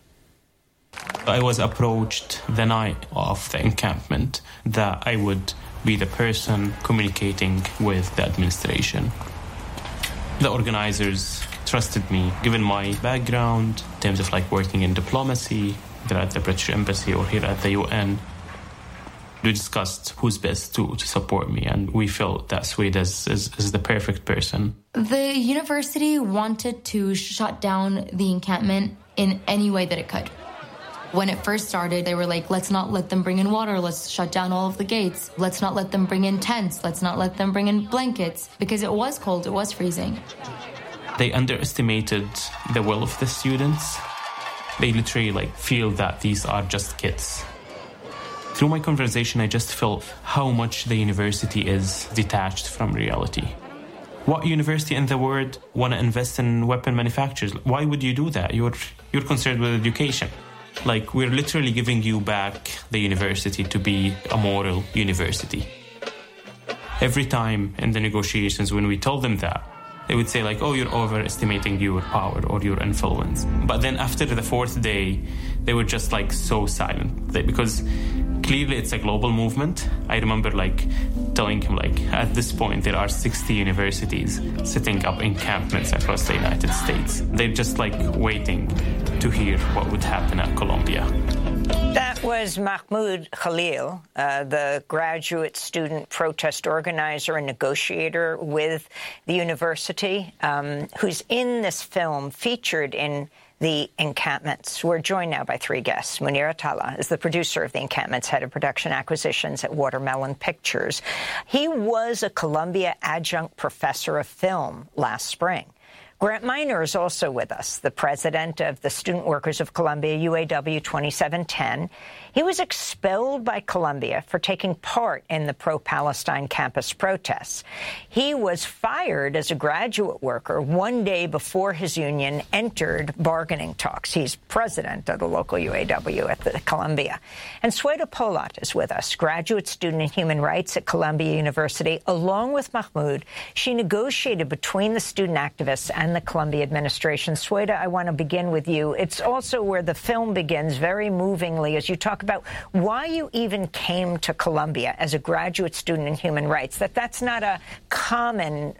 I was approached the night of the encampment that I would be the person communicating with the administration. The organizers trusted me, given my background in terms of working in diplomacy, either at the British Embassy or here at the UN. We discussed who's best to support me, and we felt that Swede is the perfect person. The university wanted to shut down the encampment in any way that it could. When it first started, they were like, let's not let them bring in water. Let's shut down all of the gates. Let's not let them bring in tents. Let's not let them bring in blankets. Because it was cold. It was freezing. They underestimated the will of the students. They literally feel that these are just kids. Through my conversation, I just felt how much the university is detached from reality. What university in the world want to invest in weapon manufacturers? Why would you do that? You're concerned with education. We're literally giving you back the university to be a moral university. Every time in the negotiations when we told them that, they would say oh, you're overestimating your power or your influence. But then after the fourth day, they were just so silent. Because clearly it's a global movement. I remember telling him at this point there are 60 universities setting up encampments across the United States. They're just waiting to hear what would happen at Columbia. That was Mahmoud Khalil, the graduate student protest organizer and negotiator with the university, who's in this film featured in the encampments. We're joined now by three guests. Munir Attallah is the producer of the encampments, head of production acquisitions at Watermelon Pictures. He was a Columbia adjunct professor of film last spring. Grant Minor is also with us, the president of the Student Workers of Columbia, UAW 2710. He was expelled by Columbia for taking part in the pro-Palestine campus protests. He was fired as a graduate worker one day before his union entered bargaining talks. He's president of the local UAW at the Columbia. And Sweta Polat is with us, graduate student in human rights at Columbia University. Along with Mahmoud, she negotiated between the student activists and the Columbia administration. Sweta, I want to begin with you. It's also where the film begins very movingly as you talk about why you even came to Columbia as a graduate student in human rights, that's not a common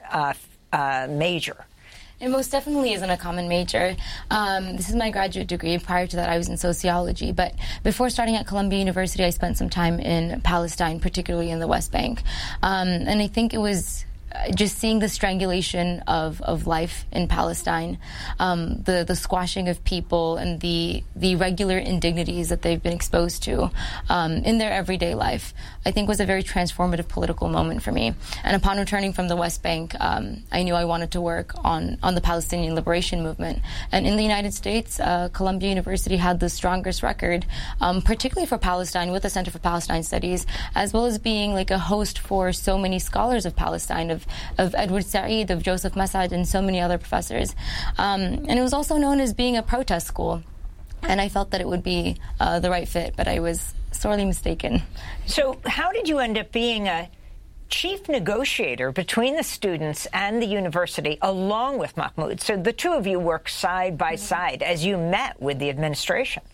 major. It most definitely isn't a common major. This is my graduate degree. Prior to that, I was in sociology. But before starting at Columbia University, I spent some time in Palestine, particularly in the West Bank. And I think it was just seeing the strangulation of life in Palestine, the squashing of people and the regular indignities that they've been exposed to in their everyday life, I think was a very transformative political moment for me. And upon returning from the West Bank, I knew I wanted to work on the Palestinian liberation movement. And in the United States, Columbia University had the strongest record, particularly for Palestine, with the Center for Palestine Studies, as well as being like a host for so many scholars of Palestine, of Edward Said, of Joseph Massad, and so many other professors. And it was also known as being a protest school. And I felt that it would be the right fit, but I was sorely mistaken. So how did you end up being a chief negotiator between the students and the university, along with Mahmoud? So the two of you worked side by side as you met with the administration.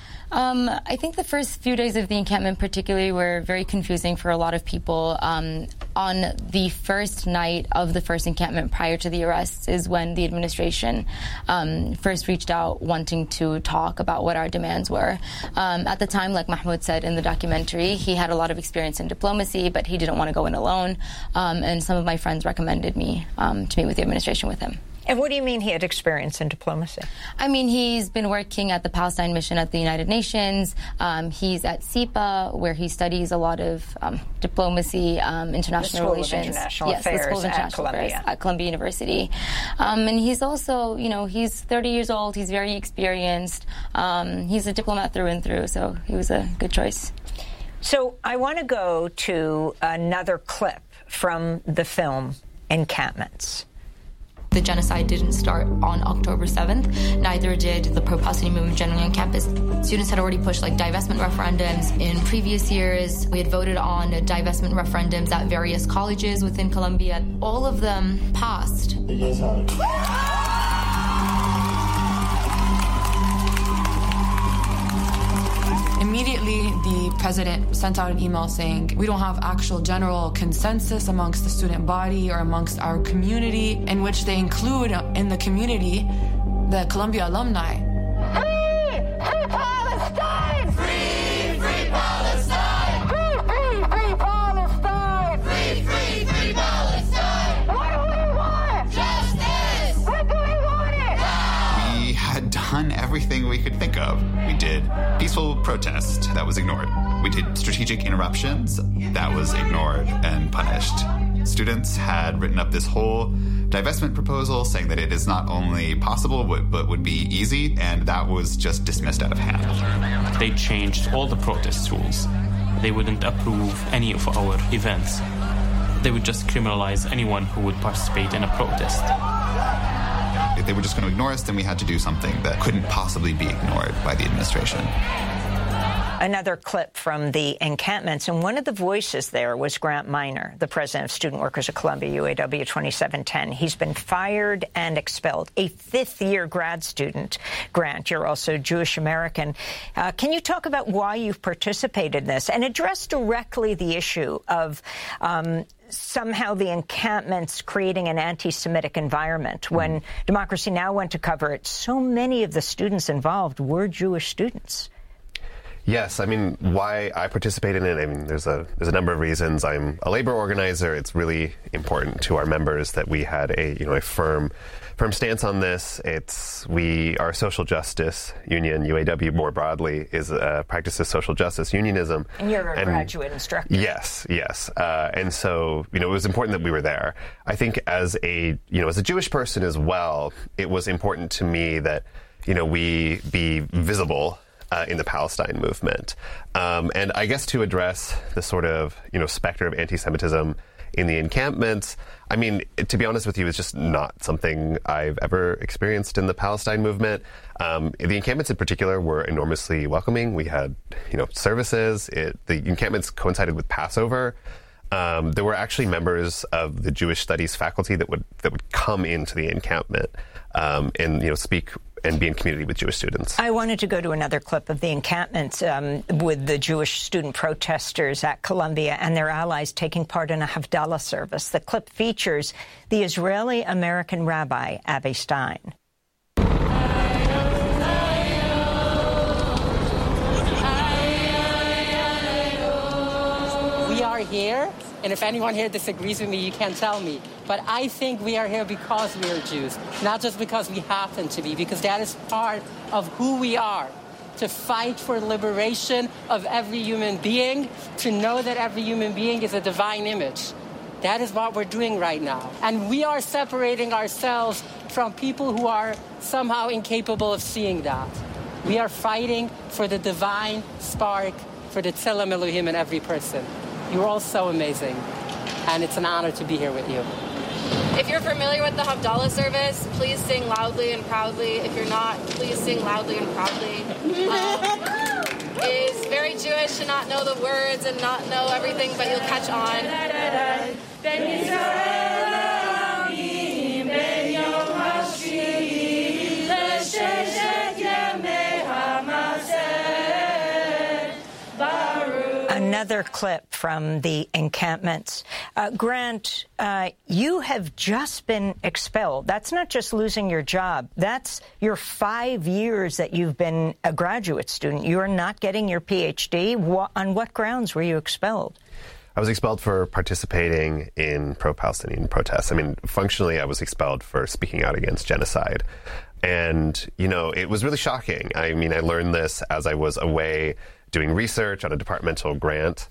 I think the first few days of the encampment particularly were very confusing for a lot of people. On the first night of the first encampment prior to the arrests is when the administration first reached out wanting to talk about what our demands were. At the time, like Mahmoud said in the documentary, he had a lot of experience in diplomacy, but he didn't want to go in alone. And some of my friends recommended me to meet with the administration with him. And what do you mean he had experience in diplomacy? I mean, he's been working at the Palestine Mission at the United Nations. He's at SIPA, where he studies a lot of diplomacy, international relations. International Affairs, the School of International Affairs at Columbia University. And he's also, he's 30 years old. He's very experienced. He's a diplomat through and through, so he was a good choice. So I want to go to another clip from the film Encampments. The genocide didn't start on October 7th. Neither did the pro-Palestinian movement generally on campus. Students had already pushed divestment referendums in previous years. We had voted on divestment referendums at various colleges within Columbia. All of them passed. Immediately, the president sent out an email saying, we don't have actual general consensus amongst the student body or amongst our community, in which they include in the community the Columbia alumni. Free Palestine! Free Palestine! Free Palestine! Free Palestine! What do we want? Justice! When do we want it? Now! We had done everything we could think of. We did peaceful protest, that was ignored. We did strategic interruptions, that was ignored and punished. Students had written up this whole divestment proposal saying that it is not only possible but would be easy, and that was just dismissed out of hand. They changed all the protest rules. They wouldn't approve any of our events. They would just criminalize anyone who would participate in a protest. If they were just going to ignore us, then we had to do something that couldn't possibly be ignored by the administration. Another clip from the encampments, and one of the voices there was Grant Minor, the president of Student Workers at Columbia, UAW 2710. He's been fired and expelled, a fifth-year grad student. Grant, you're also Jewish American. Can you talk about why you've participated in this and address directly the issue of somehow the encampments creating an anti-Semitic environment? When Democracy Now! Went to cover it, so many of the students involved were Jewish students. Yes, I mean, why I participate in it, I mean, there's a number of reasons. I'm a labor organizer. It's really important to our members that we had a firm stance on this. Our social justice union, UAW more broadly, practices social justice unionism. And you're a graduate instructor. Yes. And so, it was important that we were there. I think as a Jewish person as well, it was important to me that, we be visible in the Palestine movement. And I guess to address the sort of, specter of anti-Semitism in the encampments, I mean, to be honest with you, it's just not something I've ever experienced in the Palestine movement. The encampments in particular were enormously welcoming. We had, services. The encampments coincided with Passover. There were actually members of the Jewish studies faculty that would come into the encampment and speak and be in community with Jewish students. I wanted to go to another clip of the encampments with the Jewish student protesters at Columbia and their allies taking part in a Havdalah service. The clip features the Israeli-American rabbi, Avi Stein. We are here, and if anyone here disagrees with me, you can tell me. But I think we are here because we are Jews, not just because we happen to be, because that is part of who we are. To fight for liberation of every human being, to know that every human being is a divine image. That is what we're doing right now. And we are separating ourselves from people who are somehow incapable of seeing that. We are fighting for the divine spark, for the Tzelem Elohim in every person. You're all so amazing, and it's an honor to be here with you. If you're familiar with the Havdalah service, please sing loudly and proudly. If you're not, please sing loudly and proudly. It is very Jewish to not know the words and not know everything, but you'll catch on. Another clip from the encampments. Grant, you have just been expelled. That's not just losing your job. That's your 5 years that you've been a graduate student. You are not getting your PhD. On what grounds were you expelled? I was expelled for participating in pro-Palestinian protests. I mean, functionally, I was expelled for speaking out against genocide. And, it was really shocking. I mean, I learned this as I was away doing research on a departmental grant.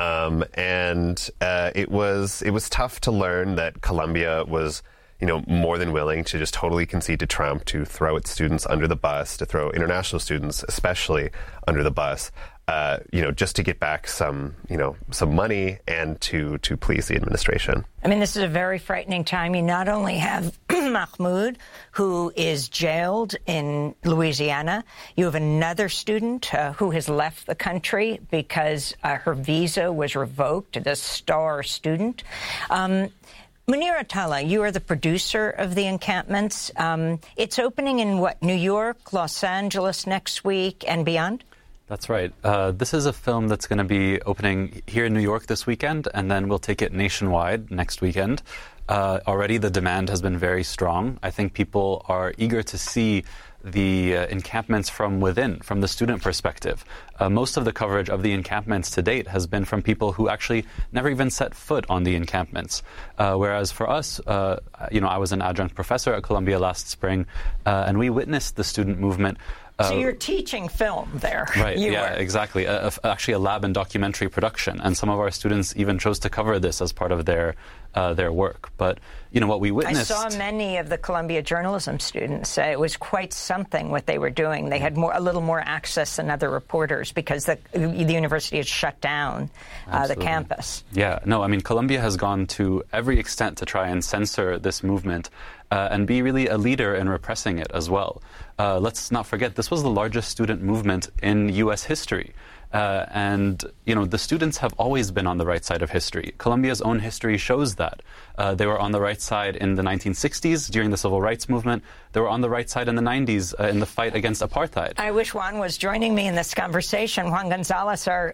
It was tough to learn that Columbia was, more than willing to just totally concede to Trump, to throw its students under the bus, to throw international students especially under the bus, just to get back some money and to please the administration. I mean, this is a very frightening time. You not only have Mahmoud, who is jailed in Louisiana. You have another student who has left the country because her visa was revoked, the star student. Munir Attallah, you are the producer of the encampments. It's opening in, New York, Los Angeles next week and beyond? That's right. This is a film that's going to be opening here in New York this weekend, and then we'll take it nationwide next weekend. Already the demand has been very strong. I think people are eager to see the encampments from within, from the student perspective. Most of the coverage of the encampments to date has been from people who actually never even set foot on the encampments. Whereas for us, I was an adjunct professor at Columbia last spring, and we witnessed the student movement. So you're teaching film there. Right, exactly. Actually a lab and documentary production. And some of our students even chose to cover this as part of their work. But, what we witnessed... I saw many of the Columbia journalism students. It was quite something what they were doing. They had a little more access than other reporters because the university had shut down the campus. Yeah, no, I mean, Columbia has gone to every extent to try and censor this movement and be really a leader in repressing it as well. Let's not forget, this was the largest student movement in U.S. history. And the students have always been on the right side of history. Columbia's own history shows that. They were on the right side in the 1960s during the Civil Rights Movement. They were on the right side in the 90s in the fight against apartheid. I wish Juan was joining me in this conversation. Juan Gonzalez, our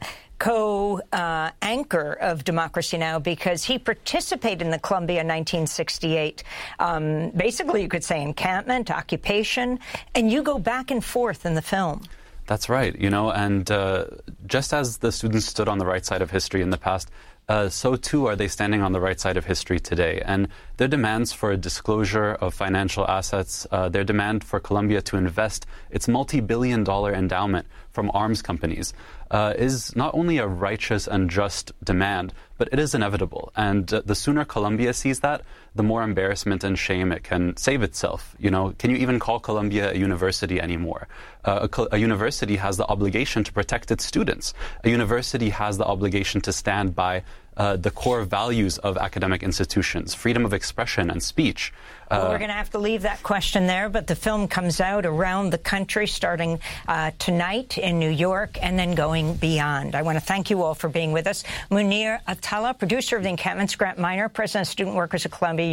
co-anchor of Democracy Now!, because he participated in the Columbia 1968, basically you could say encampment, occupation, and you go back and forth in the film. That's right, and just as the students stood on the right side of history in the past, so too are they standing on the right side of history today. And their demands for a disclosure of financial assets, their demand for Columbia to invest its multi-billion-dollar endowment from arms companies is not only a righteous and just demand, but it is inevitable. And the sooner Columbia sees that, the more embarrassment and shame it can save itself. Can you even call Columbia a university anymore? A university has the obligation to protect its students. A university has the obligation to stand by the core values of academic institutions, freedom of expression and speech. Well, we're going to have to leave that question there, but the film comes out around the country starting tonight in New York and then going beyond. I want to thank you all for being with us. Munir Attallah, producer of The Encampments, Grant Minor, president of Student Workers at Columbia